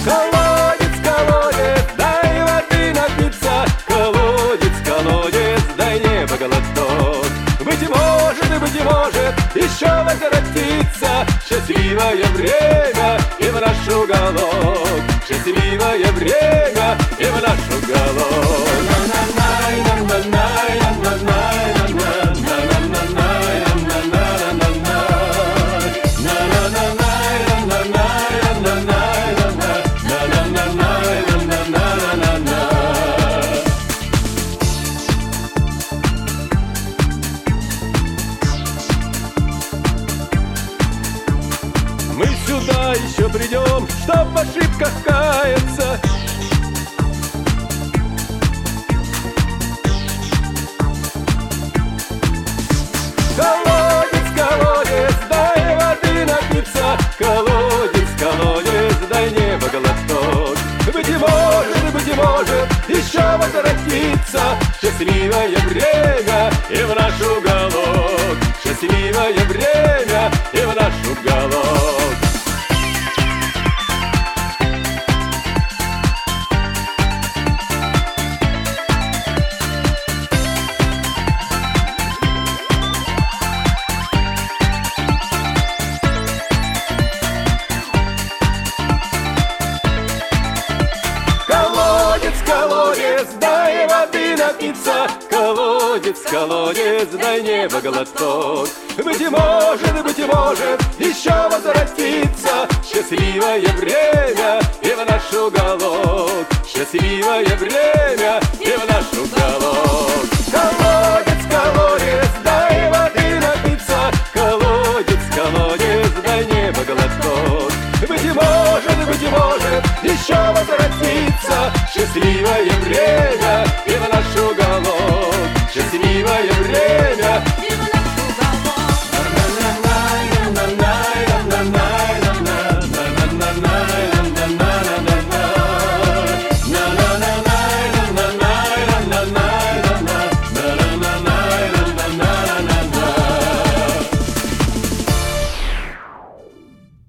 Колодец, колодец, дай воды напиться. Колодец, колодец, дай небо глоток. Быть может, еще возвратится счастливое время и в наш уголок. Счастливое время и в наш уголок. Мы сюда еще придем, чтоб в ошибках каяться. Колодец, колодец, дай воды напиться. Колодец, колодец, дай небо глоток. Быть может, еще возвратится счастливое время и в наш уголок. Счастливое время и в наш уголок. Колодец, дай воды напиться. Колодец, колодец, дай небо глоток. Быть может, еще возвратится счастливое время и в наш уголок. Счастливое время и в наш уголок. Колодец, колодец, дай воды напиться. Колодец, колодец, дай небо глоток. Быть может, еще возвратится счастливое время и в наш уголок. Счастливое